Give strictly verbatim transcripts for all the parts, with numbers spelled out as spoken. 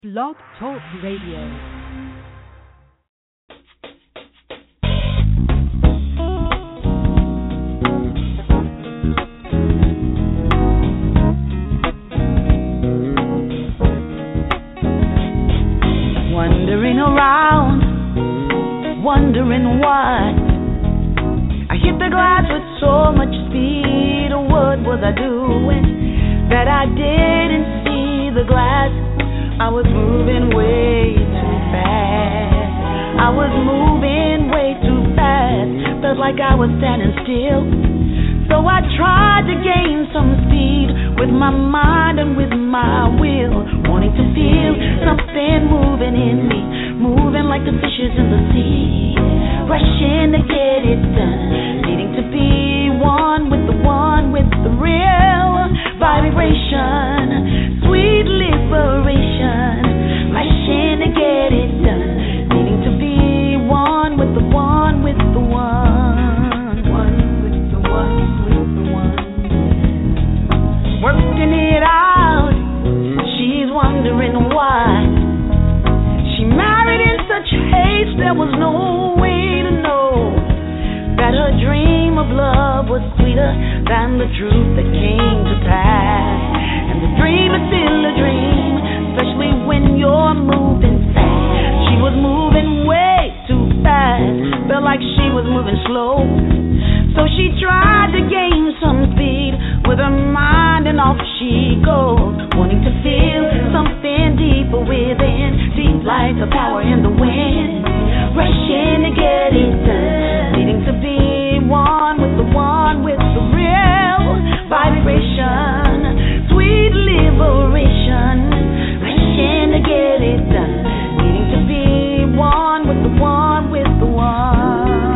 Blog Talk Radio. Wandering around, wondering why I hit the glass with so much speed. What was I doing that I didn't see the glass? I was moving way too fast. I was moving way too fast. Felt like I was standing still. So I tried to gain some speed with my mind and with my will, wanting to feel something moving in me, moving like the fishes in the sea, rushing to get it done, needing to be one with the one with the real vibration, sweet liberation, rushing to get it done, needing to be one with the one with the one, one with the one with the one, working it out. She's wondering why she married in such haste. There was no way to know that her dream of love was sweeter than the truth that came to pass. And the dream is still a dream, especially when you're moving fast. She was moving way too fast, felt like she was moving slow. So she tried to gain some speed with her mind, and off she goes, wanting to feel something deeper within, deep like the power in the wind, rushing to get it done, needing to be one with the one with the real vibration, sweet liberation, rushing to get it done, needing to be one with the one with the one.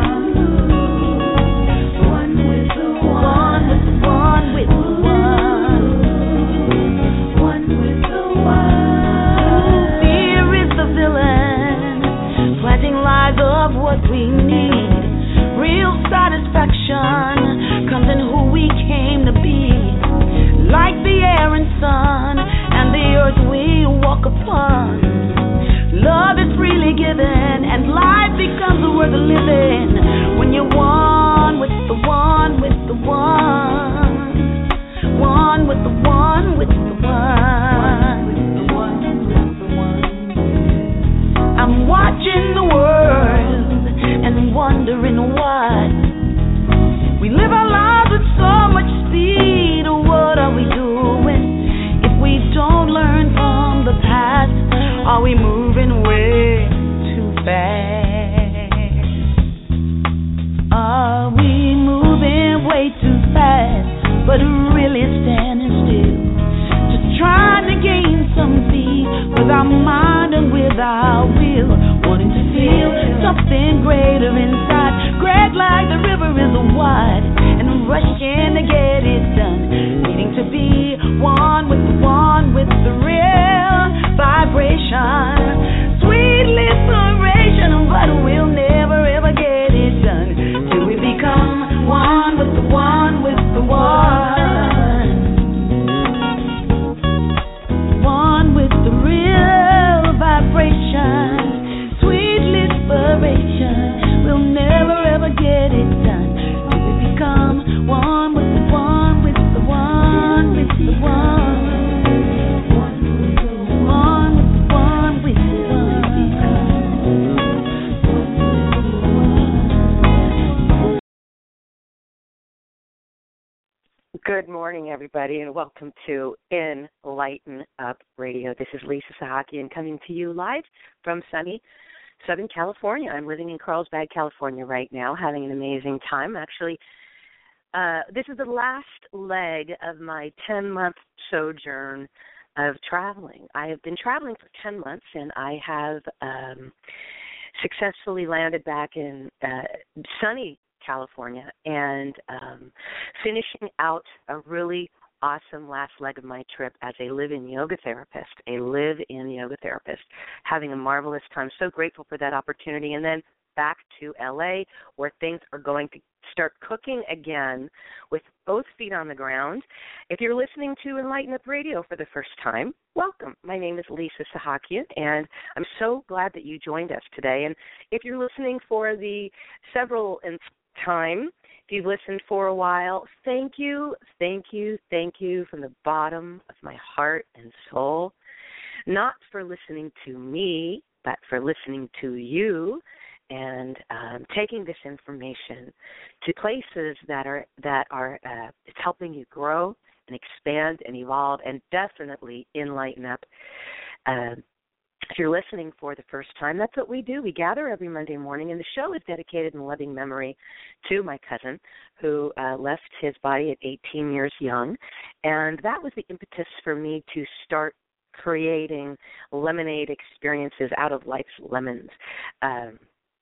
Of what we need, real satisfaction comes in who we came to be, like the air and sun and the earth we walk upon. Love is freely given and life becomes worth living when you're one with the one with the one, one with the one with the one, with the one with the one. I'm watching the world and wondering why we live our lives with so much speed. What are we doing if we don't learn from the past? Are we moving way too fast? Are we moving way too fast, but really standing still, just trying to gain some speed with our mind and with our will, wanting to feel something greater inside, great like the river is wide, and rushing to get it done, needing to be one with the one with the real vibration, sweet liberation, but we'll never ever get it done till we become one with the one with the one, one with the real vibration, sweet liberation. We'll never ever get it done till we become one with the one with the one with the one, one with the one with the one with the one. Good morning, everybody, and welcome to Enlighten Up Radio. This is Lisa Sahakian coming to you live from sunny Southern California. I'm living in Carlsbad, California right now, having an amazing time. Actually, uh, this is the last leg of my ten-month sojourn of traveling. I have been traveling for ten months, and I have um, successfully landed back in uh, sunny California and um, finishing out a really awesome last leg of my trip as a live-in yoga therapist, a live-in yoga therapist, having a marvelous time. So grateful for that opportunity. And then back to L A, where things are going to start cooking again with both feet on the ground. If you're listening to Enlighten Up Radio for the first time, welcome. My name is Lisa Sahakian, and I'm so glad that you joined us today. And if you're listening for the several time, if you've listened for a while, thank you, thank you, thank you from the bottom of my heart and soul, not for listening to me, but for listening to you and um, taking this information to places that are that are uh, it's helping you grow and expand and evolve and definitely enlighten up. Uh, if you're listening for the first time, that's what we do. We gather every Monday morning, and the show is dedicated in loving memory to my cousin who uh, left his body at eighteen years young, and that was the impetus for me to start creating lemonade experiences out of life's lemons. Um,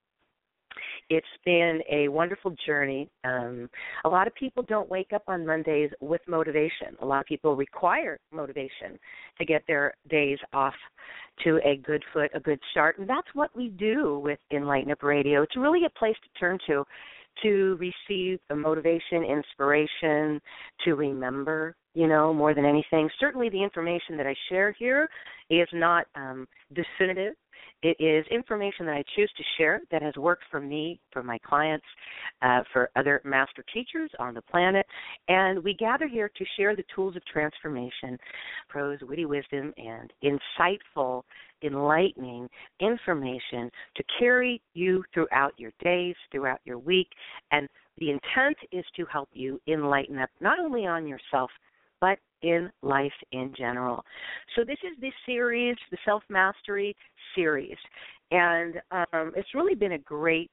It's been a wonderful journey. Um, a lot of people don't wake up on Mondays with motivation. A lot of people require motivation to get their days off to a good foot, a good start. And that's what we do with Enlighten Up Radio. It's really a place to turn to to receive the motivation, inspiration, to remember, you know, more than anything. Certainly the information that I share here is not um, definitive. It is information that I choose to share that has worked for me, for my clients, uh, for other master teachers on the planet. And we gather here to share the tools of transformation, prose, witty wisdom, and insightful, enlightening information to carry you throughout your days, throughout your week. And the intent is to help you enlighten up not only on yourself, but in life in general. So this is the series, the Self-Mastery series, and um, it's really been a great,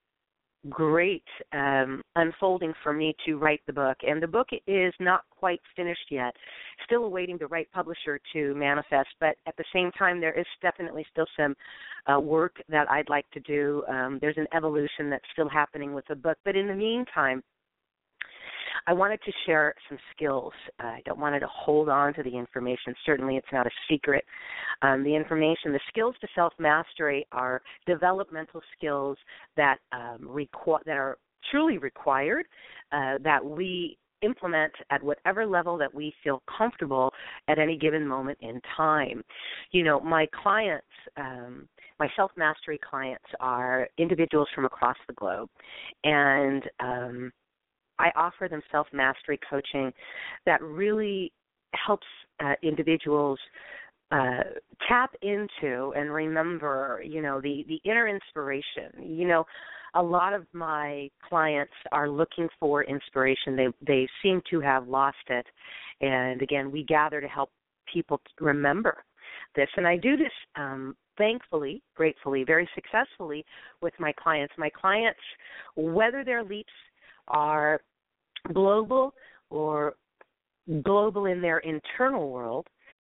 great um, unfolding for me to write the book. And the book is not quite finished yet, still awaiting the right publisher to manifest, but at the same time there is definitely still some uh, work that I'd like to do. Um, there's an evolution that's still happening with the book, but in the meantime, I wanted to share some skills. Uh, I don't want to hold on to the information. Certainly it's not a secret. Um, the information, the skills to self-mastery are developmental skills that um, requ- that are truly required, uh, that we implement at whatever level that we feel comfortable at any given moment in time. You know, my clients, um, my self-mastery clients are individuals from across the globe, and um, I offer them self-mastery coaching that really helps uh, individuals uh, tap into and remember, you know, the, the inner inspiration. You know, a lot of my clients are looking for inspiration. They they seem to have lost it. And, again, we gather to help people remember this. And I do this um, thankfully, gratefully, very successfully with my clients. My clients, whether their leaps are global or global in their internal world,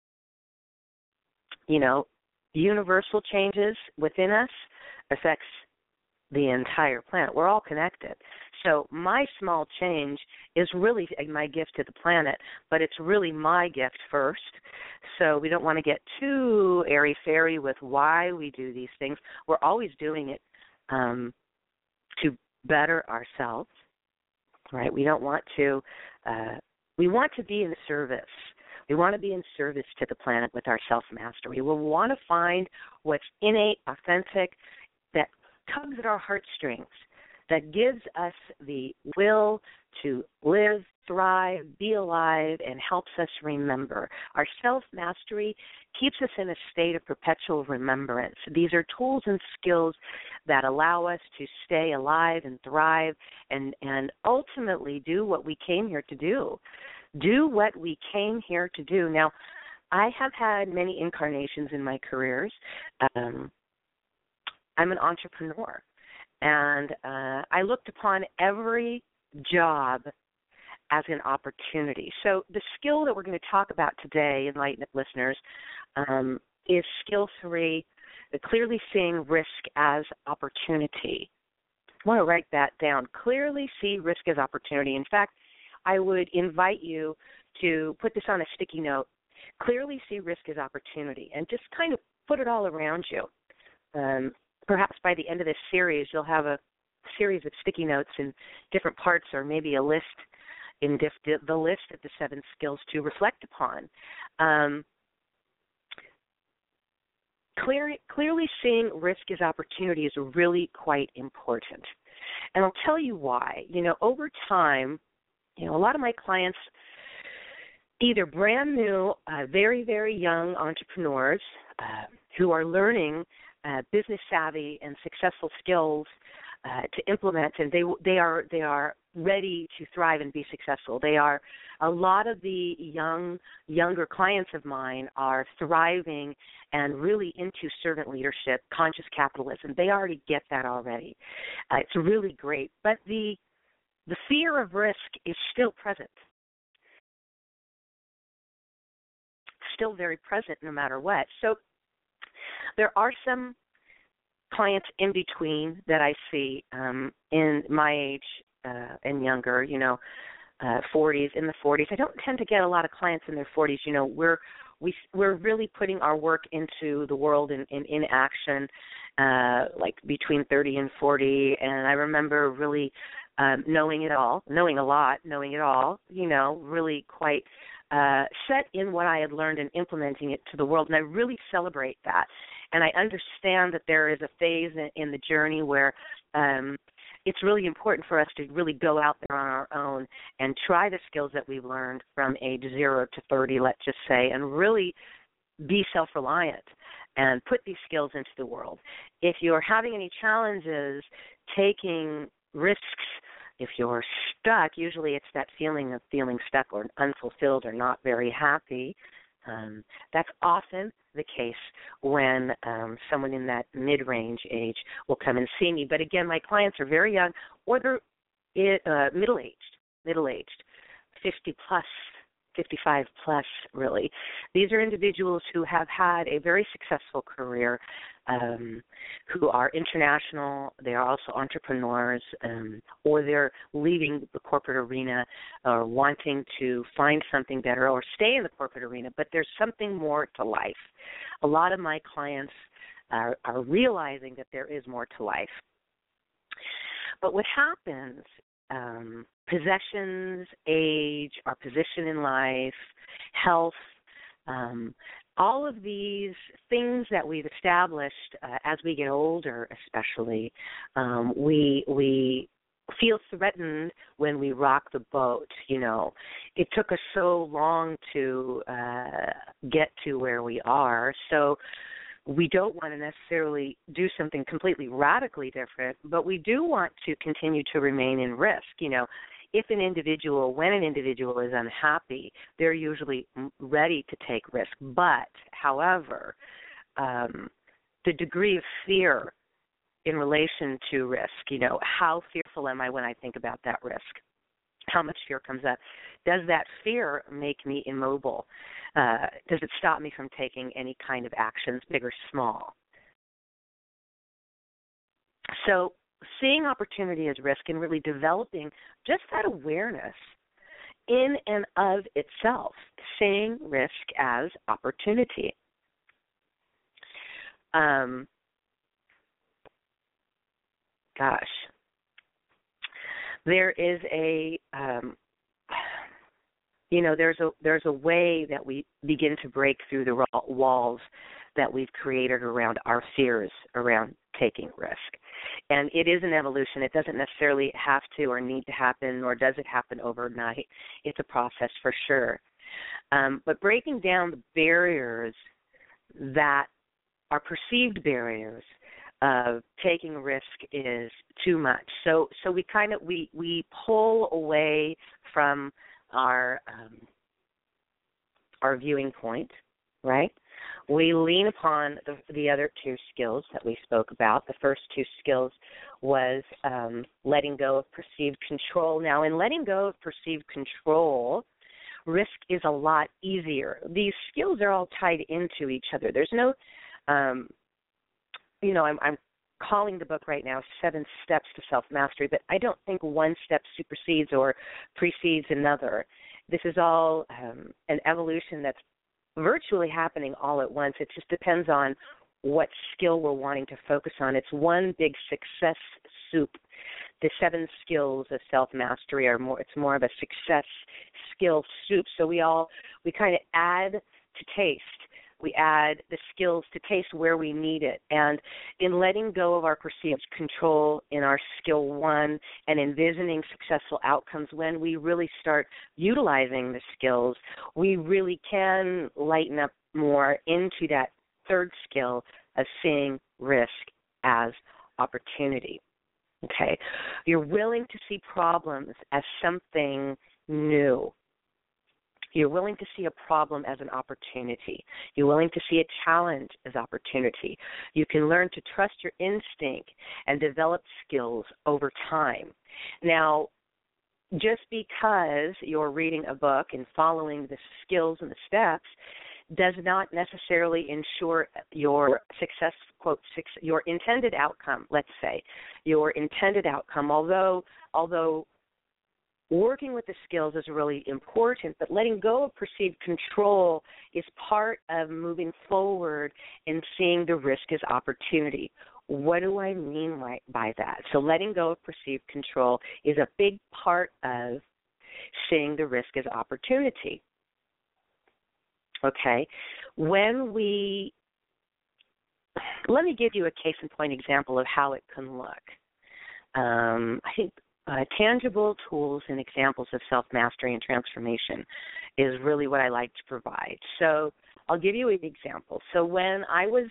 you know, universal changes within us affects the entire planet. We're all connected. So my small change is really my gift to the planet, but it's really my gift first. So we don't want to get too airy-fairy with why we do these things. We're always doing it um, to better ourselves. Right, we don't want to, uh, we want to be in service. We want to be in service to the planet with our self-mastery. We want to find what's innate, authentic, that tugs at our heartstrings, that gives us the will to live, thrive, be alive, and helps us remember. Our self-mastery keeps us in a state of perpetual remembrance. These are tools and skills that allow us to stay alive and thrive and, and ultimately do what we came here to do. Do what we came here to do. Now, I have had many incarnations in my careers. Um, I'm an entrepreneur, and uh, I looked upon every job as an opportunity. So the skill that we're going to talk about today, Enlighten Up listeners, um, is skill three, the clearly seeing risk as opportunity. I want to write that down. Clearly see risk as opportunity. In fact, I would invite you to put this on a sticky note. Clearly see risk as opportunity, and just kind of put it all around you. Um, perhaps by the end of this series, you'll have a series of sticky notes in different parts, or maybe a list in diff- the list of the seven skills to reflect upon. Um, clear, clearly seeing risk as opportunity is really quite important. And I'll tell you why. You know, over time, you know, a lot of my clients, either brand new, uh, very, very young entrepreneurs uh, who are learning uh, business savvy and successful skills uh, to implement, and they they are they are ready to thrive and be successful. They are a lot of the young younger clients of mine are thriving and really into servant leadership, conscious capitalism. They already get that already. Uh, it's really great, but the the fear of risk is still present. Still very present no matter what. So there are some clients in between that I see um, in my age uh, and younger, you know, uh, forties, in the forties. I don't tend to get a lot of clients in their forties. You know, we're we we're really putting our work into the world in in, in action, uh, like between thirty and forty. And I remember really um, knowing it all, knowing a lot, knowing it all. You know, really quite. Uh, set in what I had learned and implementing it to the world, and I really celebrate that. And I understand that there is a phase in, in the journey where um, it's really important for us to really go out there on our own and try the skills that we've learned from age zero to thirty, let's just say, and really be self-reliant and put these skills into the world. If you're having any challenges taking risks, if you're stuck, usually it's that feeling of feeling stuck or unfulfilled or not very happy. Um, that's often the case when um, someone in that mid-range age will come and see me. But again, my clients are very young, or they're uh, middle-aged, middle-aged, fifty plus, fifty-five plus, really. These are individuals who have had a very successful career, um, who are international. They are also entrepreneurs, um, or they're leaving the corporate arena or wanting to find something better or stay in the corporate arena, but there's something more to life. A lot of my clients are, are realizing that there is more to life. But what happens, um, possessions, age, our position in life, health, um, all of these things that we've established uh, as we get older, especially, um, we we feel threatened when we rock the boat. You know, it took us so long to uh, get to where we are, so we don't want to necessarily do something completely radically different, but we do want to continue to remain in risk. You know, if an individual, when an individual is unhappy, they're usually ready to take risk. But, however, um, the degree of fear in relation to risk, you know, how fearful am I when I think about that risk? How much fear comes up? Does that fear make me immobile? Uh, does it stop me from taking any kind of actions, big or small? So seeing opportunity as risk and really developing just that awareness in and of itself, seeing risk as opportunity. Um, gosh. There is a, um, you know, there's a there's a way that we begin to break through the walls that we've created around our fears around taking risk. And it is an evolution. It doesn't necessarily have to or need to happen, nor does it happen overnight. It's a process for sure. Um, but breaking down the barriers that are perceived barriers of taking risk is too much. So so we kind of we, we pull away from our um, our viewing point, right? We lean upon the, the other two skills that we spoke about. The first two skills was um, letting go of perceived control. Now, in letting go of perceived control, risk is a lot easier. These skills are all tied into each other. There's no um, You know, I'm, I'm calling the book right now Seven Steps to Self-Mastery, but I don't think one step supersedes or precedes another. This is all um, an evolution that's virtually happening all at once. It just depends on what skill we're wanting to focus on. It's one big success soup. The seven skills of self-mastery are more, it's more of a success skill soup. So we all, we kind of add to taste. We add the skills to taste where we need it. And in letting go of our perceived control in our skill one and envisioning successful outcomes, when we really start utilizing the skills, we really can lighten up more into that third skill of seeing risk as opportunity. Okay? You're willing to see problems as something new. You're willing to see a problem as an opportunity. You're willing to see a challenge as opportunity. You can learn to trust your instinct and develop skills over time. Now, just because you're reading a book and following the skills and the steps does not necessarily ensure your success, quote, success, your intended outcome, let's say, your intended outcome, although although working with the skills is really important, but letting go of perceived control is part of moving forward and seeing the risk as opportunity. What do I mean by that? So letting go of perceived control is a big part of seeing the risk as opportunity. Okay? When we, let me give you a case in point example of how it can look. Um, I think Uh, tangible tools and examples of self-mastery and transformation is really what I like to provide. So I'll give you an example. So when I was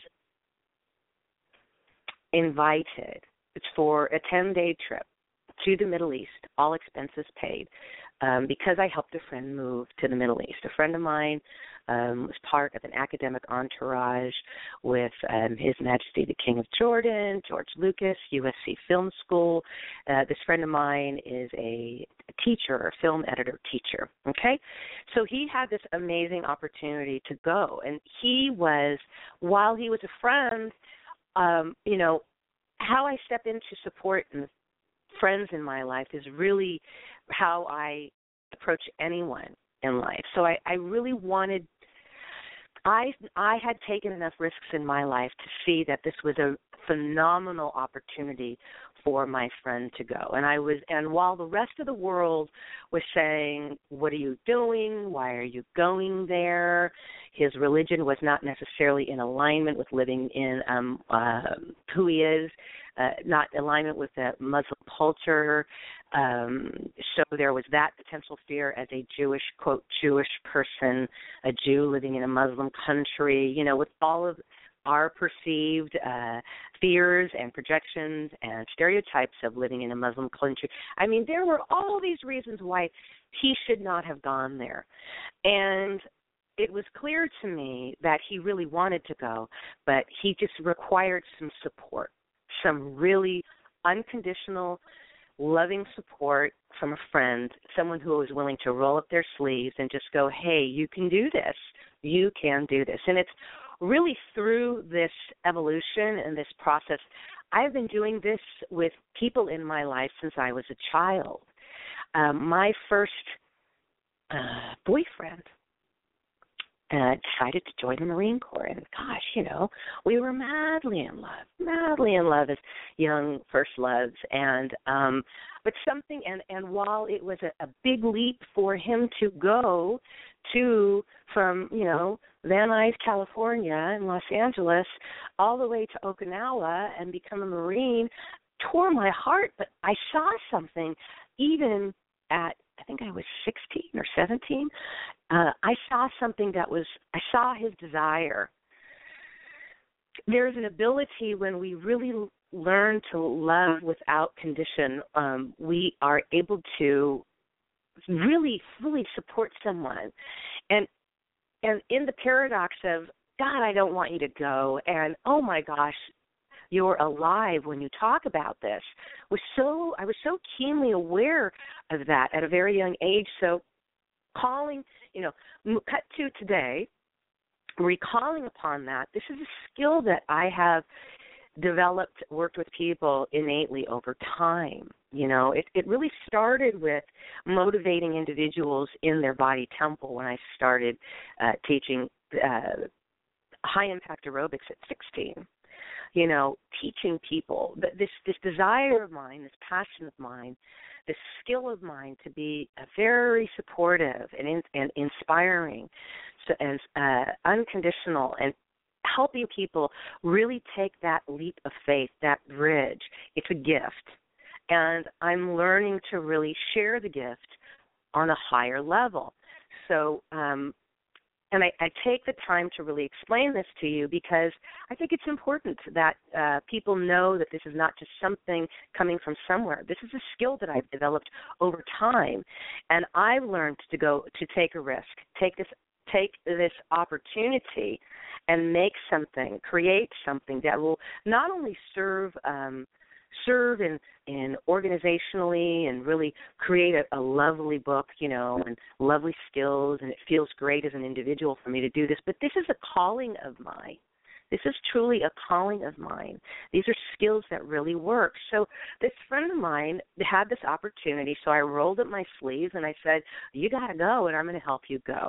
invited for a ten-day trip to the Middle East, all expenses paid, um, because I helped a friend move to the Middle East. A friend of mine um, was part of an academic entourage with um, His Majesty the King of Jordan, George Lucas, U S C Film School. Uh, this friend of mine is a teacher, a film editor teacher, okay? So he had this amazing opportunity to go, and he was, while he was a friend, um, you know, how I step into support and friends in my life is really how I approach anyone in life. So I, I really wanted, I I had taken enough risks in my life to see that this was a phenomenal opportunity for my friend to go. And I was, and while the rest of the world was saying, what are you doing? Why are you going there? His religion was not necessarily in alignment with living in um, uh, who he is, uh, not alignment with the Muslim culture. Um, so there was that potential fear as a Jewish, quote, Jewish person, a Jew living in a Muslim country, you know, with all of our perceived uh, fears and projections and stereotypes of living in a Muslim country. I mean, there were all these reasons why he should not have gone there. And it was clear to me that he really wanted to go, but he just required some support, some really unconditional, loving support from a friend, someone who was willing to roll up their sleeves and just go, hey, you can do this. You can do this. And it's really through this evolution and this process, I've been doing this with people in my life since I was a child. Um, my first uh, boyfriend uh, decided to join the Marine Corps, and gosh, you know, we were madly in love, madly in love as young first loves, and um, but something, and, and while it was a, a big leap for him to go to from, you know, Van Nuys, California, and Los Angeles, all the way to Okinawa and become a Marine, tore my heart. But I saw something, even at, I think I was sixteen or seventeen, uh, I saw something that was, I saw his desire. There's an ability when we really learn to love without condition, um, we are able to really, really support someone. And and in the paradox of, God, I don't want you to go, and oh my gosh, you're alive when you talk about this, was so I was so keenly aware of that at a very young age. So calling, you know, cut to today, recalling upon that, this is a skill that I have developed, worked with people innately over time. You know, it, it really started with motivating individuals in their body temple when I started uh, teaching uh, high-impact aerobics at sixteen. You know, teaching people that this this desire of mine, this passion of mine, this skill of mine to be a very supportive and in, and inspiring, so, and uh, unconditional, and helping people really take that leap of faith, that bridge. It's a gift, and I'm learning to really share the gift on a higher level. So. Um, And I, I take the time to really explain this to you because I think it's important that uh, people know that this is not just something coming from somewhere. This is a skill that I've developed over time, and I've learned to go to take a risk, take this take this opportunity, and make something, create something that will not only serve. Um, serve in, in organizationally and really create a, a lovely book, you know, and lovely skills, and it feels great as an individual for me to do this. But this is a calling of mine. This is truly a calling of mine. These are skills that really work. So this friend of mine had this opportunity, so I rolled up my sleeves and I said, you got to go, and I'm going to help you go.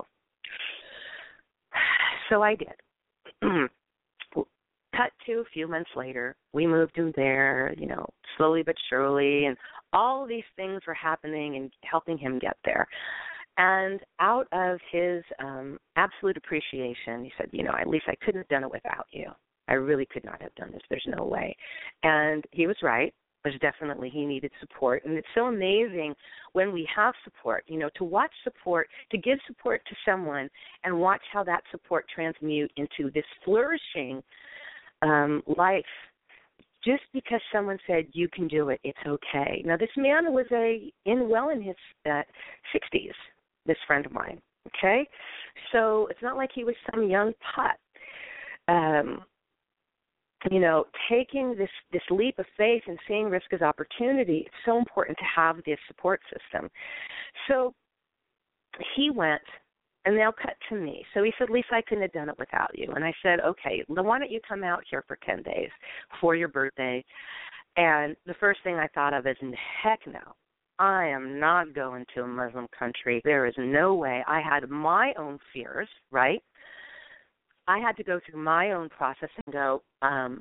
So I did. Cut to a few months later, we moved him there, you know, slowly but surely, and all of these things were happening and helping him get there. And out of his um, absolute appreciation, he said, you know, at least I couldn't have done it without you. I really could not have done this. There's no way. And he was right. There's definitely, he needed support. And it's so amazing when we have support, you know, to watch support, to give support to someone and watch how that support transmute into this flourishing Um, life. Just because someone said you can do it, it's okay. Now, this man was a in well in his uh, sixties. This friend of mine. Okay, so it's not like he was some young putt. Um, you know, taking this this leap of faith and seeing risk as opportunity. It's so important to have this support system. So he went. And they'll cut to me. So he said, Lisa, I couldn't have done it without you. And I said, okay, then why don't you come out here for ten days before your birthday? And the first thing I thought of is, heck no, I am not going to a Muslim country. There is no way. I had my own fears, right? I had to go through my own process and go, um,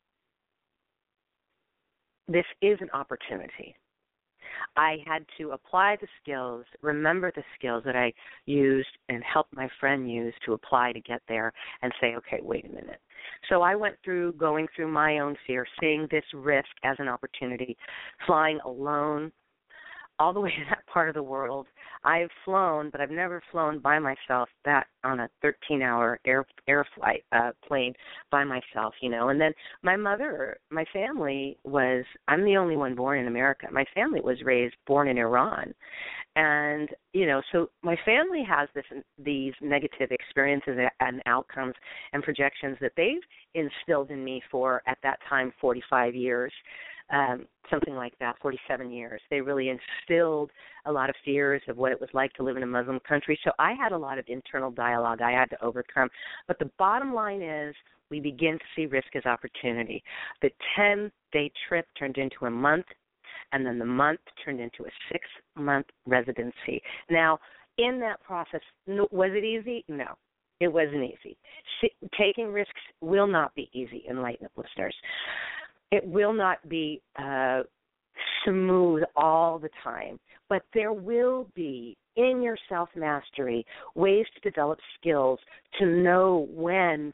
this is an opportunity. I had to apply the skills, remember the skills that I used and helped my friend use to apply to get there and say, okay, wait a minute. So I went through going through my own fear, seeing this risk as an opportunity, flying alone all the way to that part of the world. I've flown, but I've never flown by myself that on a thirteen-hour air air flight uh, plane by myself, you know. And then my mother, my family was, I'm the only one born in America. My family was raised, born in Iran. And, you know, so my family has this these negative experiences and outcomes and projections that they've instilled in me for, at that time, forty-five years. Um, something like that, forty-seven years. They really instilled a lot of fears of what it was like to live in a Muslim country. So I had a lot of internal dialogue I had to overcome. But the bottom line is we begin to see risk as opportunity. The ten-day trip turned into a month, and then the month turned into a six-month residency. Now, in that process, was it easy? No, it wasn't easy. Taking risks will not be easy, Enlighten Up listeners. It will not be uh, smooth all the time, but there will be, in your self-mastery, ways to develop skills to know when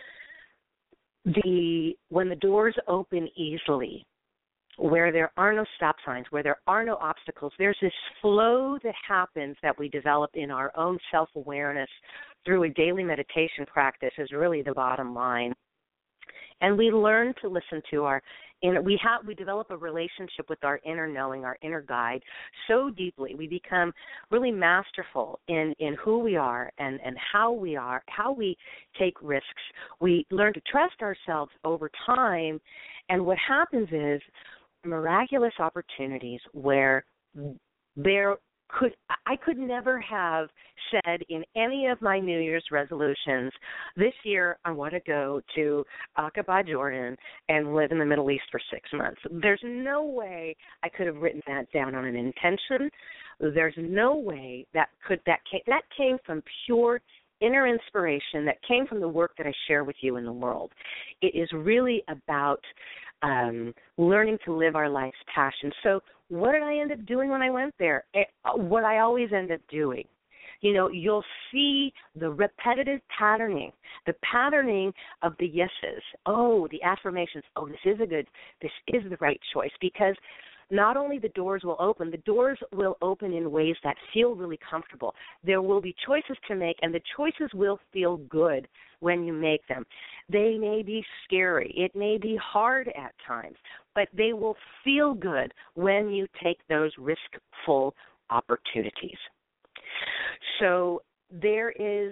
the when the doors open easily, where there are no stop signs, where there are no obstacles. There's this flow that happens that we develop in our own self-awareness through a daily meditation practice is really the bottom line. And we learn to listen to our inner, we have, we develop a relationship with our inner knowing, our inner guide so deeply. We become really masterful in, in who we are and, and how we are, how we take risks. We learn to trust ourselves over time. And what happens is miraculous opportunities where there could I could never have said in any of my New Year's resolutions, this year I want to go to Aqaba, Jordan, and live in the Middle East for six months. There's no way I could have written that down on an intention. There's no way that could that came, that came from pure inner inspiration that came from the work that I share with you in the world. It is really about um, learning to live our life's passion. So what did I end up doing when I went there? It, what I always end up doing. You know, you'll see the repetitive patterning, the patterning of the yeses. Oh, the affirmations. Oh, this is a good, this is the right choice. Because not only the doors will open, the doors will open in ways that feel really comfortable. There will be choices to make, and the choices will feel good when you make them. They may be scary. It may be hard at times, but they will feel good when you take those risk-full opportunities. So there is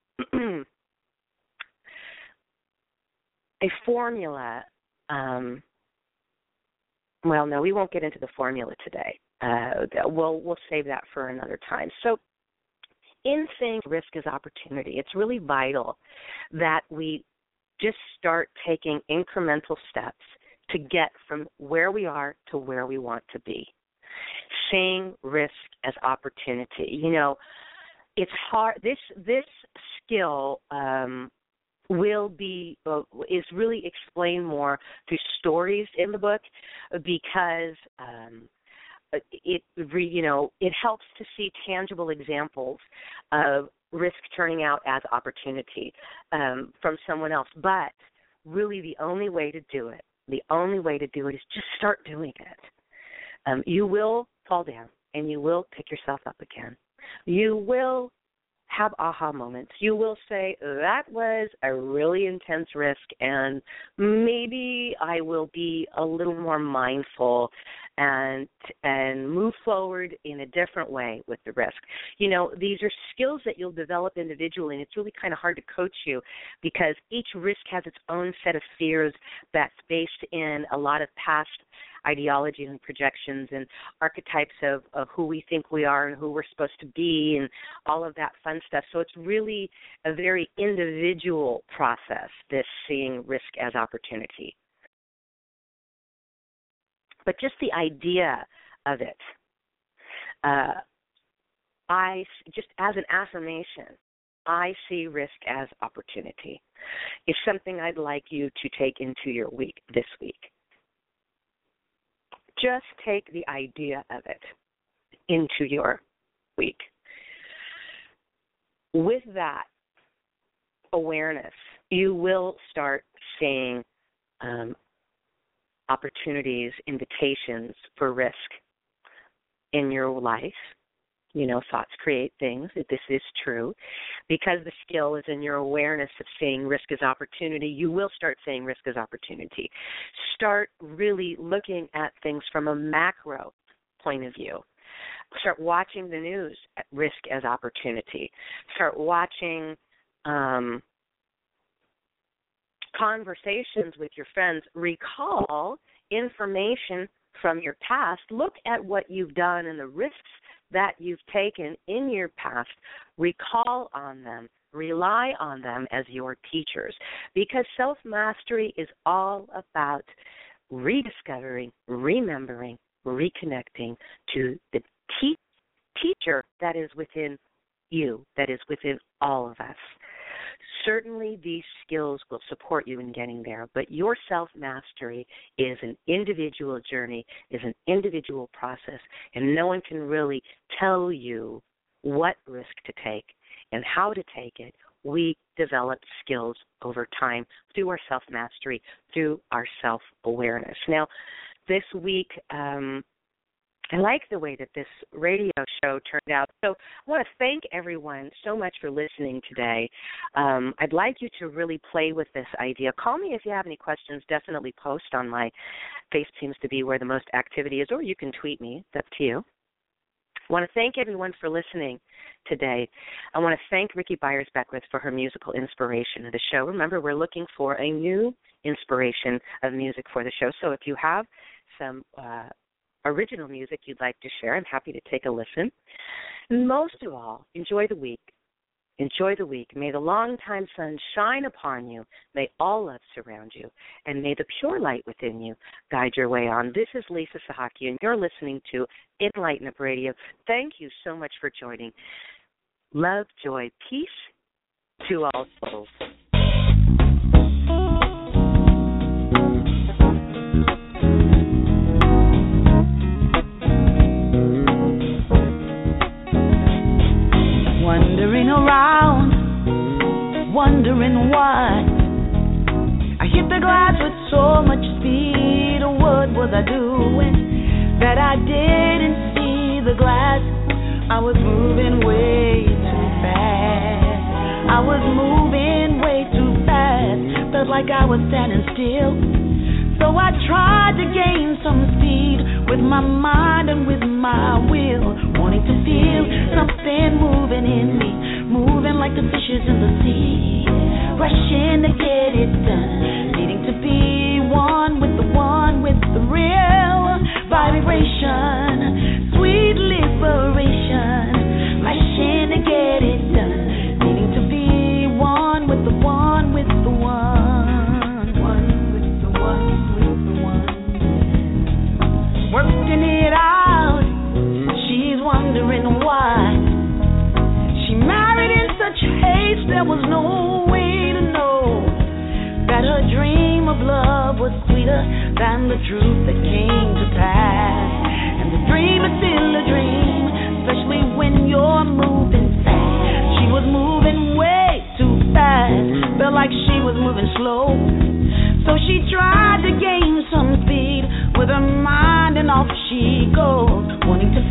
a formula. Um, well, no, we won't get into the formula today. Uh, we'll we'll save that for another time. So in saying risk is opportunity, it's really vital that we just start taking incremental steps to get from where we are to where we want to be. Seeing risk as opportunity. You know, it's hard. This this skill um, will be uh, is really explained more through stories in the book, because um, it you know it helps to see tangible examples of risk turning out as opportunity um, from someone else. But really, the only way to do it, the only way to do it is just start doing it. Um, you will fall down, and you will pick yourself up again. You will have aha moments. You will say, that was a really intense risk, and maybe I will be a little more mindful and and move forward in a different way with the risk. You know, these are skills that you'll develop individually, and it's really kind of hard to coach you because each risk has its own set of fears that's based in a lot of past ideologies and projections and archetypes of, of who we think we are and who we're supposed to be and all of that fun stuff. So it's really a very individual process, this seeing risk as opportunity. But just the idea of it, uh, I just as an affirmation, I see risk as opportunity. It's something I'd like you to take into your week this week. Just take the idea of it into your week. With that awareness, you will start seeing um, opportunities, invitations for risk in your life. You know, thoughts create things. This is true. Because the skill is in your awareness of seeing risk as opportunity, you will start seeing risk as opportunity. Start really looking at things from a macro point of view. Start watching the news at risk as opportunity. Start watching um, conversations with your friends. Recall information from your past. Look at what you've done and the risks that you've taken in your past. Recall on them. Rely on them as your teachers, because self-mastery is all about rediscovering, remembering, reconnecting to the te- teacher that is within you, that is within all of us. Certainly these skills will support you in getting there, but your self-mastery is an individual journey, is an individual process, and no one can really tell you what risk to take and how to take it. We develop skills over time through our self-mastery, through our self-awareness. Now, this week, um, I like the way that this radio show turned out. So I want to thank everyone so much for listening today. Um, I'd like you to really play with this idea. Call me if you have any questions. Definitely post on my face seems to be where the most activity is, or you can tweet me. It's up to you. I want to thank everyone for listening today. I want to thank Ricky Byers-Beckwith for her musical inspiration of the show. Remember, we're looking for a new inspiration of music for the show. So if you have some uh, original music you'd like to share, I'm happy to take a listen. Most of all, enjoy the week. Enjoy the week. May the long-time sun shine upon you. May all love surround you. And may the pure light within you guide your way on. This is Lisa Sahaki, and you're listening to Enlighten Up Radio. Thank you so much for joining. Love, joy, peace, to all souls. Wandering around, wondering why I hit the glass with so much speed. What was I doing that I didn't see the glass? I was moving way too fast. I was moving way too fast. Felt like I was standing still. So I tried to gain some speed with my mind and with my will, wanting to feel something moving in me, moving like the fishes in the sea, rushing to get it done, needing to be one with the one with the real vibration, sweet liberation, rushing to get it done, needing to be one with the one with the one, one with the one with the one, working it out. She's wondering why she married in such haste. There was no way to know that her dream of love was sweeter than the truth that came to pass. And the dream is still a dream, especially when you're moving fast. She was moving way too fast, felt like she was moving slow. So she tried to gain some speed with her mind, and off she goes, wanting to